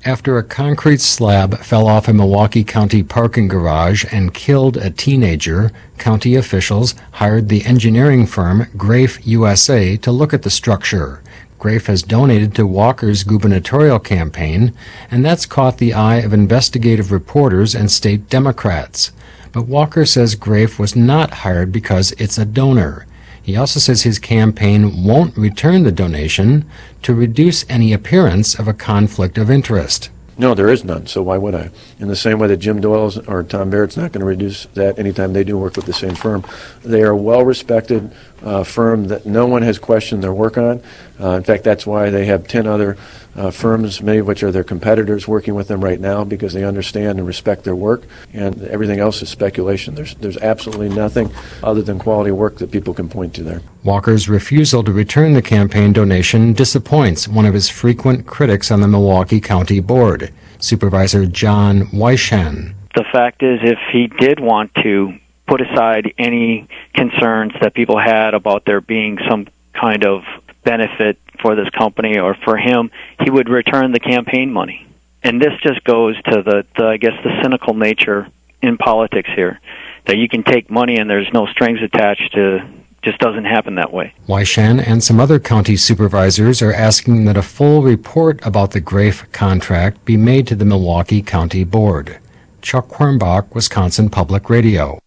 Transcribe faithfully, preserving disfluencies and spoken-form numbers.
After a concrete slab fell off a Milwaukee County parking garage and killed a teenager, county officials hired the engineering firm Grafe U S A to look at the structure. Grafe has donated to Walker's gubernatorial campaign, and that's caught the eye of investigative reporters and state Democrats. But Walker says Grafe was not hired because it's a donor. He also says his campaign won't return the donation to reduce any appearance of a conflict of interest. No, there is none, so why would I? In the same way that Jim Doyle or Tom Barrett's not going to reduce that anytime they do work with the same firm. They are a well-respected uh, firm that no one has questioned their work on. Uh, in fact, that's why they have ten other uh, firms, many of which are their competitors, working with them right now because they understand and respect their work, and everything else is speculation. There's, there's absolutely nothing other than quality work that people can point to there. Walker's refusal to return the campaign donation disappoints one of his frequent critics on the Milwaukee County Board, Supervisor John Weishan. The fact is, if he did want to put aside any concerns that people had about there being some kind of benefit for this company or for him, he would return the campaign money. And this just goes to the, the I guess, the cynical nature in politics here, that you can take money and there's no strings attached to. Just doesn't happen that way. Weishan and some other county supervisors are asking that a full report about the Grafe contract be made to the Milwaukee County Board. Chuck Quirmbach, Wisconsin Public Radio.